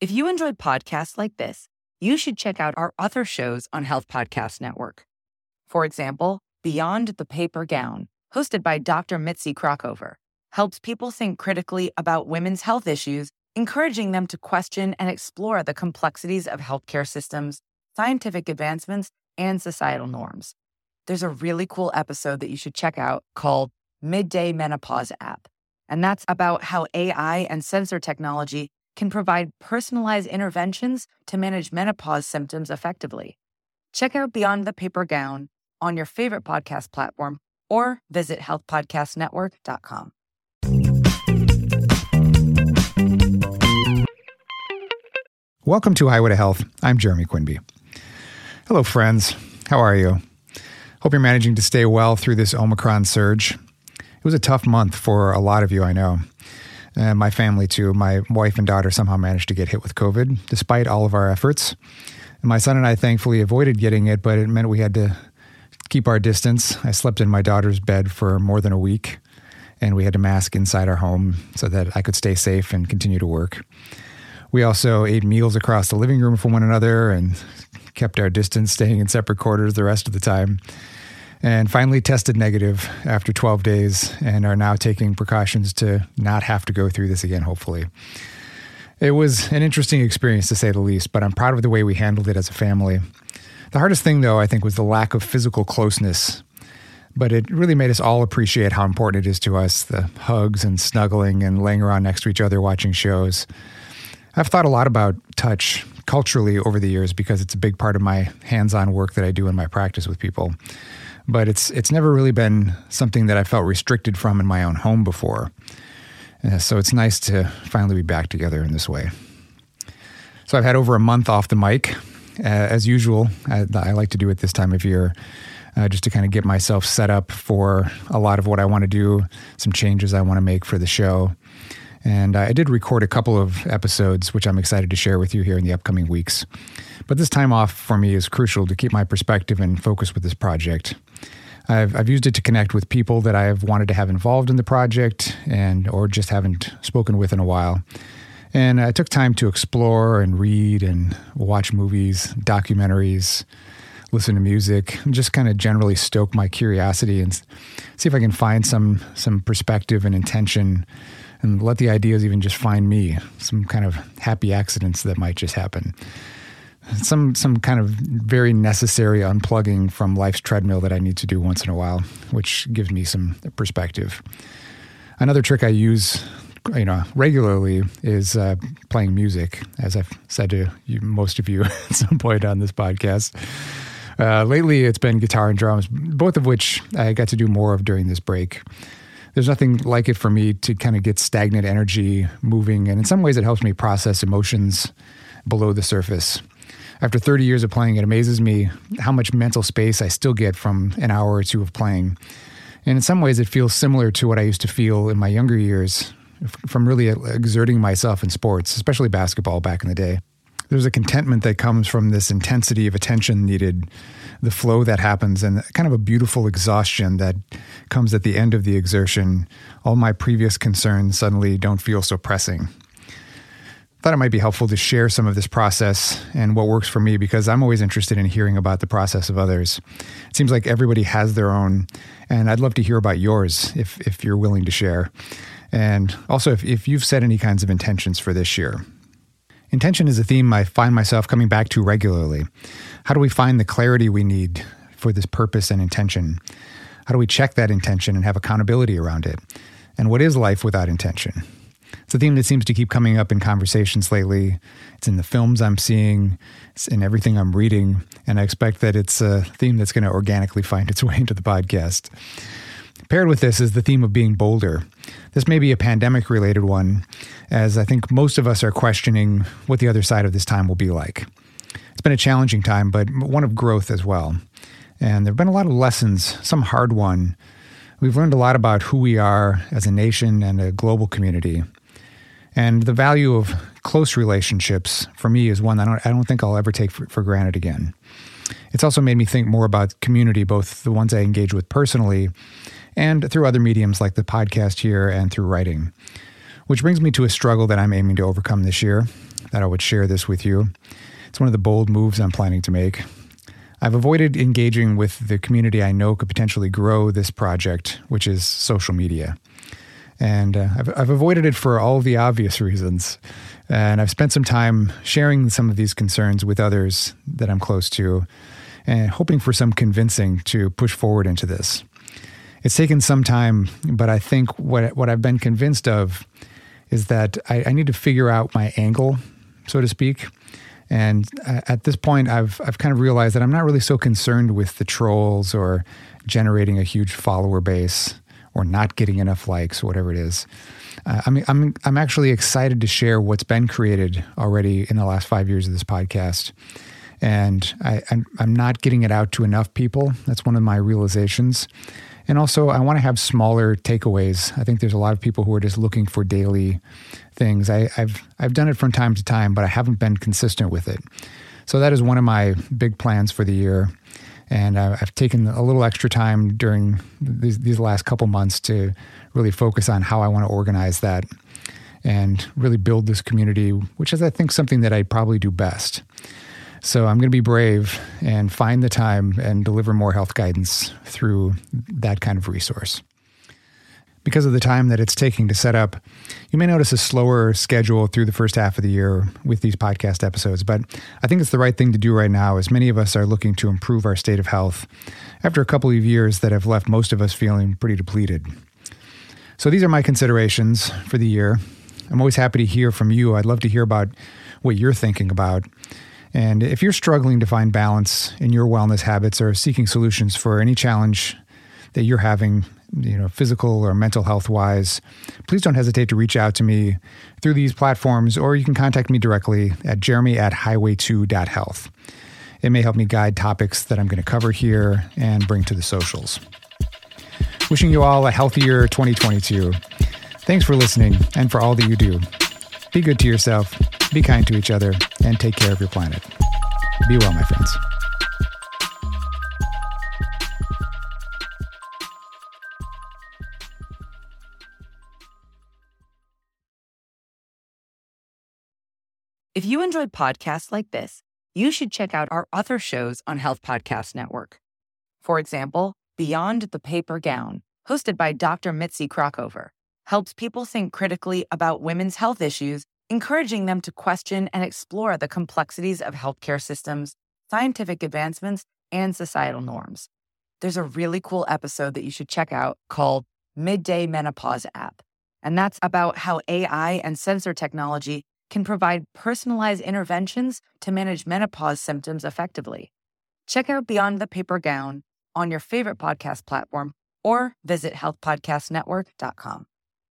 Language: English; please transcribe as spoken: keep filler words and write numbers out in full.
If you enjoyed podcasts like this, you should check out our other shows on Health Podcast Network. For example, Beyond the Paper Gown, hosted by Doctor Mitzi Krockover, helps people think critically about women's health issues, encouraging them to question and explore the complexities of healthcare systems, scientific advancements, and societal norms. There's a really cool episode that you should check out called Midday Menopause App, and that's about how A I and sensor technology can provide personalized interventions to manage menopause symptoms effectively. Check out Beyond the Paper Gown on your favorite podcast platform or visit health podcast network dot com. Welcome to Highway to Health. I'm Jeremy Quinby. Hello, friends. How are you? Hope you're managing to stay well through this Omicron surge. It was a tough month for a lot of you, I know. And my family, too. My wife and daughter somehow managed to get hit with COVID, despite all of our efforts. And my son and I thankfully avoided getting it, but it meant we had to keep our distance. I slept in my daughter's bed for more than a week, and we had to mask inside our home so that I could stay safe and continue to work. We also ate meals across the living room from one another and kept our distance, staying in separate quarters the rest of the time. And finally tested negative after twelve days and are now taking precautions to not have to go through this again, hopefully. It was an interesting experience, to say the least, but I'm proud of the way we handled it as a family. The hardest thing, though, I think, was the lack of physical closeness. But it really made us all appreciate how important it is to us, the hugs and snuggling and laying around next to each other watching shows. I've thought a lot about touch culturally over the years because it's a big part of my hands-on work that I do in my practice with people. But it's it's never really been something that I felt restricted from in my own home before. Uh, so it's nice to finally be back together in this way. So I've had over a month off the mic. Uh, as usual, I, I like to do it this time of year, uh, just to kind of get myself set up for a lot of what I want to do, some changes I want to make for the show. And I did record a couple of episodes, which I'm excited to share with you here in the upcoming weeks. But this time off for me is crucial to keep my perspective and focus with this project. I've, I've used it to connect with people that I've wanted to have involved in the project and or just haven't spoken with in a while. And I took time to explore and read and watch movies, documentaries, listen to music, and just kind of generally stoke my curiosity and see if I can find some some perspective and intention and let the ideas even just find me, some kind of happy accidents that might just happen. Some some kind of very necessary unplugging from life's treadmill that I need to do once in a while, which gives me some perspective. Another trick I use, you know, regularly is uh, playing music, as I've said to you, most of you at some point on this podcast. Uh, lately, it's been guitar and drums, both of which I got to do more of during this break. There's nothing like it for me to kind of get stagnant energy moving, and in some ways it helps me process emotions below the surface. After thirty years of playing, it amazes me how much mental space I still get from an hour or two of playing. And in some ways it feels similar to what I used to feel in my younger years from really exerting myself in sports, especially basketball back in the day. There's a contentment that comes from this intensity of attention needed, the flow that happens, and kind of a beautiful exhaustion that comes at the end of the exertion. All my previous concerns suddenly don't feel so pressing. Thought it might be helpful to share some of this process and what works for me because I'm always interested in hearing about the process of others. It seems like everybody has their own, and I'd love to hear about yours if if you're willing to share. And also if, if you've set any kinds of intentions for this year. Intention is a theme I find myself coming back to regularly. How do we find the clarity we need for this purpose and intention? How do we check that intention and have accountability around it? And what is life without intention? It's a theme that seems to keep coming up in conversations lately. It's in the films I'm seeing, it's in everything I'm reading, and I expect that it's a theme that's going to organically find its way into the podcast. Paired with this is the theme of being bolder. This may be a pandemic-related one, as I think most of us are questioning what the other side of this time will be like. It's been a challenging time, but one of growth as well. And there have been a lot of lessons, some hard won. We've learned a lot about who we are as a nation and a global community. And the value of close relationships, for me, is one that I don't, I don't think I'll ever take for, for granted again. It's also made me think more about community, both the ones I engage with personally and through other mediums like the podcast here and through writing. Which brings me to a struggle that I'm aiming to overcome this year, that I would share this with you. It's one of the bold moves I'm planning to make. I've avoided engaging with the community I know could potentially grow this project, which is social media. And uh, I've, I've avoided it for all of the obvious reasons. And I've spent some time sharing some of these concerns with others that I'm close to and hoping for some convincing to push forward into this. It's taken some time, but I think what what I've been convinced of is that I, I need to figure out my angle, so to speak. And at this point, I've I've kind of realized that I'm not really so concerned with the trolls or generating a huge follower base or not getting enough likes, or whatever it is. Uh, I mean, I'm I'm actually excited to share what's been created already in the last five years of this podcast, and I, I'm I'm not getting it out to enough people. That's one of my realizations. And also, I want to have smaller takeaways. I think there's a lot of people who are just looking for daily things. I, I've I've done it from time to time, but I haven't been consistent with it. So that is one of my big plans for the year. And uh, I've taken a little extra time during these, these last couple months to really focus on how I want to organize that and really build this community, which is, I think, something that I probably do best. So I'm going to be brave and find the time and deliver more health guidance through that kind of resource. Because of the time that it's taking to set up, you may notice a slower schedule through the first half of the year with these podcast episodes, but I think it's the right thing to do right now, as many of us are looking to improve our state of health after a couple of years that have left most of us feeling pretty depleted. So these are my considerations for the year. I'm always happy to hear from you. I'd love to hear about what you're thinking about. And if you're struggling to find balance in your wellness habits or seeking solutions for any challenge that you're having, you know, physical or mental health wise, please don't hesitate to reach out to me through these platforms, or you can contact me directly at jeremy at highway two dot health. It may help me guide topics that I'm going to cover here and bring to the socials. Wishing you all a healthier twenty twenty-two. Thanks for listening and for all that you do. Be good to yourself, be kind to each other, and take care of your planet. Be well, my friends. If you enjoyed podcasts like this, you should check out our other shows on Health Podcast Network. For example, Beyond the Paper Gown, hosted by Doctor Mitzi Krockover, helps people think critically about women's health issues, encouraging them to question and explore the complexities of healthcare systems, scientific advancements, and societal norms. There's a really cool episode that you should check out called Midday Menopause App, and that's about how A I and sensor technology can provide personalized interventions to manage menopause symptoms effectively. Check out Beyond the Paper Gown on your favorite podcast platform or visit health podcast network dot com.